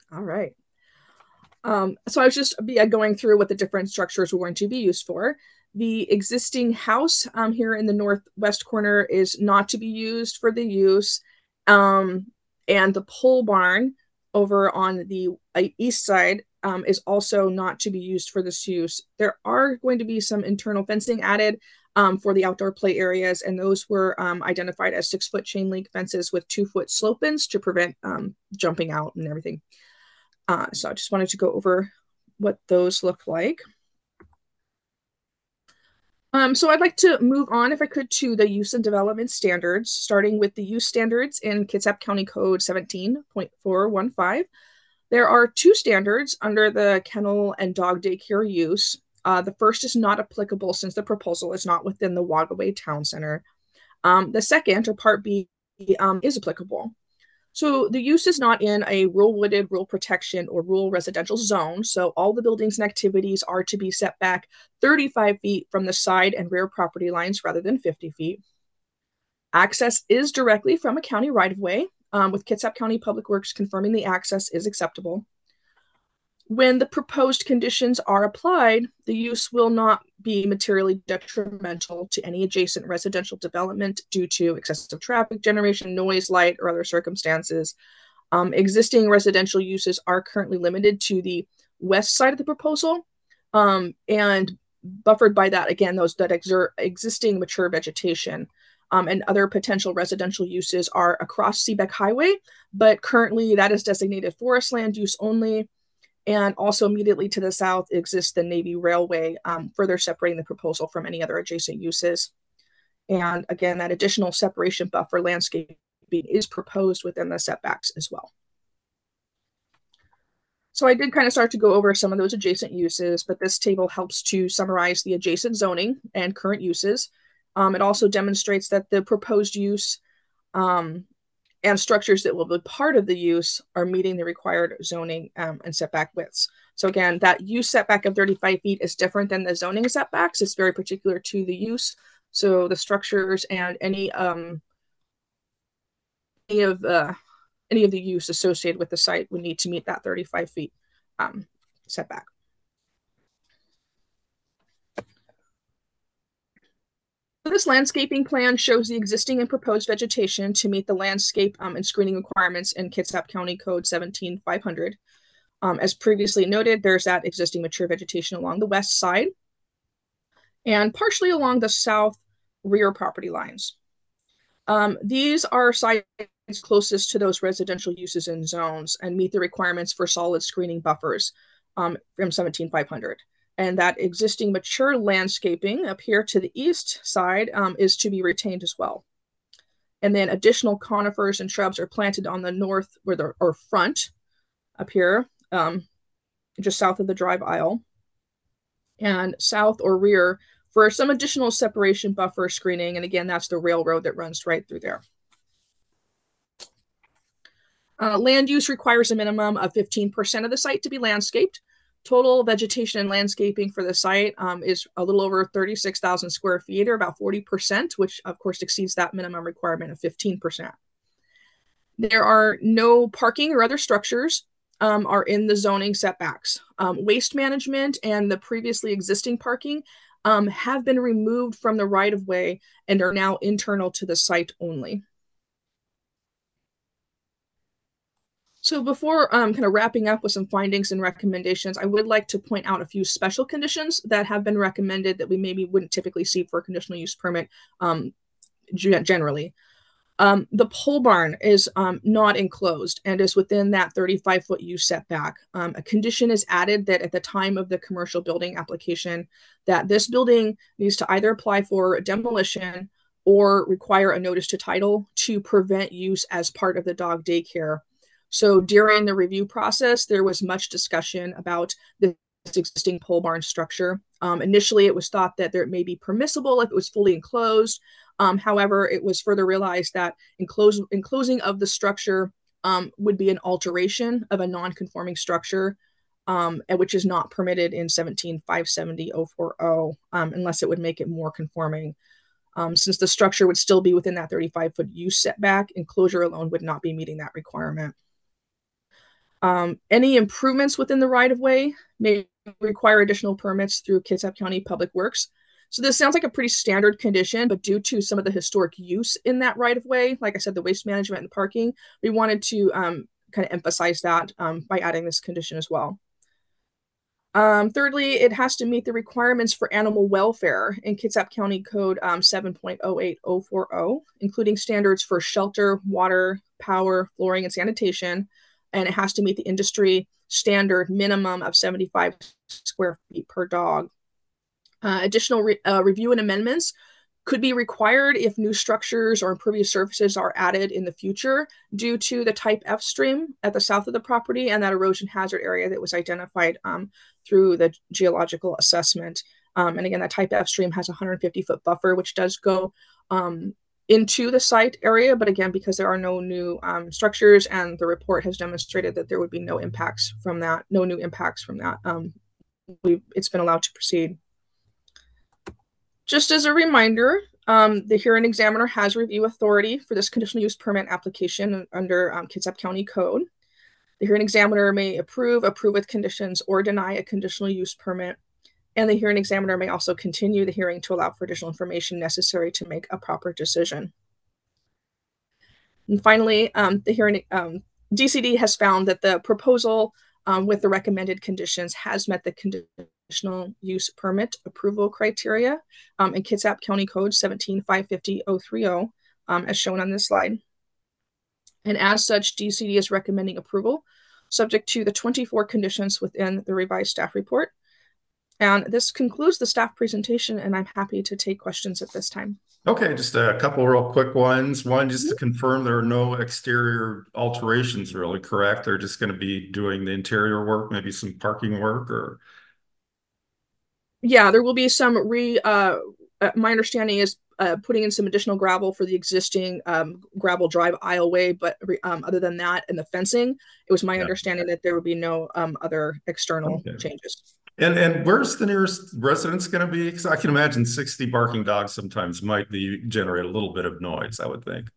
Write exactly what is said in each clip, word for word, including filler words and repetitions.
All right. Um, so I was just yeah, going through what the different structures were going to be used for. The existing house um, here in the northwest corner is not to be used for the use. Um, and the pole barn over on the uh, east side um, is also not to be used for this use. There are going to be some internal fencing added um, for the outdoor play areas, and those were um, identified as six foot chain link fences with two foot slope ins to prevent um, jumping out and everything. Uh, so I just wanted to go over what those look like. Um, so I'd like to move on, if I could, to the use and development standards, starting with the use standards in Kitsap County Code seventeen point four one five. There are two standards under the kennel and dog daycare use. Uh, the first is not applicable since the proposal is not within the Wagaway Town Center. Um, the second, or Part B, um, is applicable. So the use is not in a rural wooded, rural protection, or rural residential zone. So all the buildings and activities are to be set back thirty-five feet from the side and rear property lines rather than fifty feet. Access is directly from a county right of way, um, with Kitsap County Public Works confirming the access is acceptable. When the proposed conditions are applied, the use will not be materially detrimental to any adjacent residential development due to excessive traffic generation, noise, light, or other circumstances. Um, existing residential uses are currently limited to the west side of the proposal, um, and buffered by that, again, those that exert existing mature vegetation. Um, and other potential residential uses are across Seebeck Highway, but currently that is designated forest land use only. And also immediately to the south exists the Navy Railway, um, further separating the proposal from any other adjacent uses. And again, that additional separation buffer landscaping is proposed within the setbacks as well. So I did kind of start to go over some of those adjacent uses, but this table helps to summarize the adjacent zoning and current uses. Um, it also demonstrates that the proposed use um, and structures that will be part of the use are meeting the required zoning um, and setback widths. So again, that use setback of thirty-five feet is different than the zoning setbacks. It's very particular to the use. So the structures and any um, any of uh, any of the use associated with the site would need to meet that thirty-five feet um, setback. This landscaping plan shows the existing and proposed vegetation to meet the landscape um, and screening requirements in Kitsap County Code seventeen five hundred. Um, as previously noted, there's that existing mature vegetation along the west side and partially along the south rear property lines. Um, these are sites closest to those residential uses and zones and meet the requirements for solid screening buffers um, from seventeen five hundred. And that existing mature landscaping up here to the east side um, is to be retained as well. And then additional conifers and shrubs are planted on the north or the or front up here, um, just south of the drive aisle, and south or rear for some additional separation buffer screening. And again, that's the railroad that runs right through there. Uh, land use requires a minimum of fifteen percent of the site to be landscaped. Total vegetation and landscaping for the site um, is a little over thirty-six thousand square feet, or about forty percent, which of course exceeds that minimum requirement of fifteen percent. There are no parking or other structures um, are in the zoning setbacks. Um, waste management and the previously existing parking um, have been removed from the right of way and are now internal to the site only. So before um, kind of wrapping up with some findings and recommendations, I would like to point out a few special conditions that have been recommended that we maybe wouldn't typically see for a conditional use permit um, generally. Um, the pole barn is um, not enclosed and is within that thirty-five foot use setback. Um, a condition is added that at the time of the commercial building application, that this building needs to either apply for demolition or require a notice to title to prevent use as part of the dog daycare. So during the review process, there was much discussion about this existing pole barn structure. Um, initially, it was thought that there may be permissible if it was fully enclosed. Um, however, it was further realized that enclose, enclosing of the structure um, would be an alteration of a non-conforming structure, um, which is not permitted in seventeen five seventy oh forty um, unless it would make it more conforming. Um, since the structure would still be within that thirty-five foot use setback, enclosure alone would not be meeting that requirement. Um, any improvements within the right of way may require additional permits through Kitsap County Public Works. So this sounds like a pretty standard condition, but due to some of the historic use in that right of way, like I said, the waste management and parking, we wanted to um, kind of emphasize that um, by adding this condition as well. Um, thirdly, it has to meet the requirements for animal welfare in Kitsap County Code um, seven point oh eight oh four oh, including standards for shelter, water, power, flooring, and sanitation. And it has to meet the industry standard minimum of seventy-five square feet per dog. Uh, additional re- uh, review and amendments could be required if new structures or impervious surfaces are added in the future due to the type F stream at the south of the property and that erosion hazard area that was identified um, through the geological assessment. Um, and again, that type F stream has a one hundred fifty foot buffer, which does go um, into the site area. But again, because there are no new um, structures and the report has demonstrated that there would be no impacts from that, no new impacts from that, um, we've, it's been allowed to proceed. Just as a reminder, um, the hearing examiner has review authority for this conditional use permit application under um, Kitsap County Code. The hearing examiner may approve, approve with conditions, or deny a conditional use permit. And the hearing examiner may also continue the hearing to allow for additional information necessary to make a proper decision. And finally, um, the hearing um, D C D has found that the proposal um, with the recommended conditions has met the conditional use permit approval criteria um, in Kitsap County Code seventeen five fifty oh three oh, um, as shown on this slide. And as such, D C D is recommending approval subject to the twenty-four conditions within the revised staff report. And this concludes the staff presentation, and I'm happy to take questions at this time. Okay, just a couple real quick ones. One, just to confirm there are no exterior alterations, really, correct? They're just going to be doing the interior work, maybe some parking work or... Yeah, there will be some re, uh, uh, my understanding is uh, putting in some additional gravel for the existing um, gravel drive aisleway, but um, other than that and the fencing, it was my Yeah. understanding that there would be no um, other external Okay. changes. And and where's the nearest residence going to be? Because I can imagine sixty barking dogs sometimes might be generate a little bit of noise, I would think.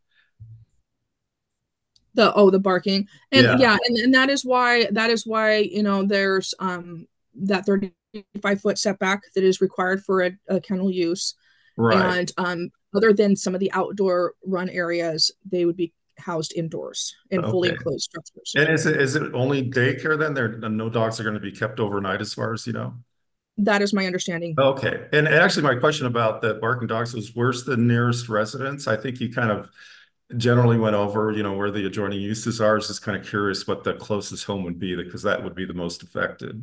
The oh, the barking. And Yeah, yeah, and, and that is why that is why, you know, there's um that thirty-five foot setback that is required for a, a kennel use. right. And um other than some of the outdoor run areas, they would be housed indoors in fully Okay. enclosed structures. And is it is it only daycare then? There no dogs are going to be kept overnight as far as you know? That is my understanding. Okay. And actually my question about the barking dogs was where's the nearest residence? I think you kind of generally went over, you know, where the adjoining uses are. I was just kind of curious what the closest home would be because that would be the most affected.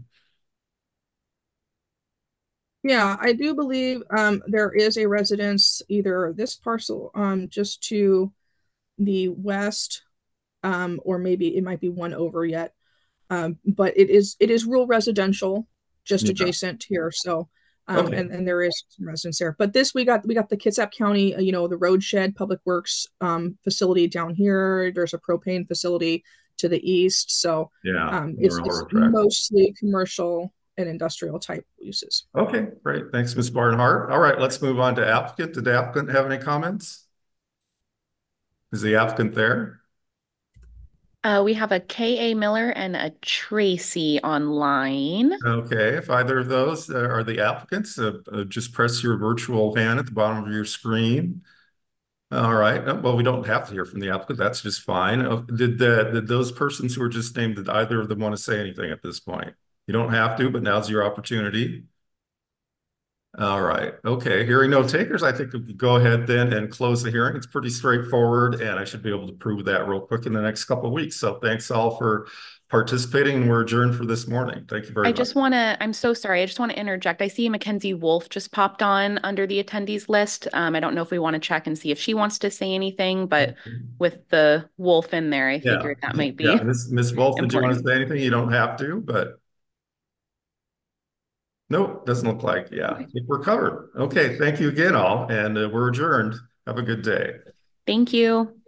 Yeah, I do believe um there is a residence either this parcel um just to the west um or maybe it might be one over yet. Um, but it is it is rural residential just Yeah. adjacent here. So um, Okay. and, and there is some residents there. But this we got we got the Kitsap County, uh, you know, the road shed public works um, facility down here. There's a propane facility to the east. So Yeah. um, The it's, it's railroad tracks. mostly commercial and industrial type uses. Okay, great. Thanks, Miz Barnhart. All right, let's move on to applicant. Did the applicant have any comments? Is the applicant there? Uh, we have a K A Miller and a Tracy online. Okay, if either of those uh, are the applicants, uh, uh, just press your virtual hand at the bottom of your screen. All right. Uh, Well, we don't have to hear from the applicant. That's just fine. Uh, Did the did those persons who were just named, did either of them want to say anything at this point? You don't have to, but now's your opportunity. All right. Okay. Hearing no takers, I think we could go ahead then and close the hearing. It's pretty straightforward, and I should be able to prove that real quick in the next couple of weeks. So thanks all for participating. We're adjourned for this morning. Thank you very I much. just want to, I'm so sorry. I just want to interject. I see Mackenzie Wolf just popped on under the attendees list. Um, I don't know if we want to check and see if she wants to say anything, but with the Wolf in there, I Yeah. figured that might be Yeah. Miz Miz Wolf, did you want to important. say anything? You don't have to, but nope, doesn't look like. Yeah, I think we're covered. Okay. Thank you again, all, and uh, we're adjourned. Have a good day. Thank you.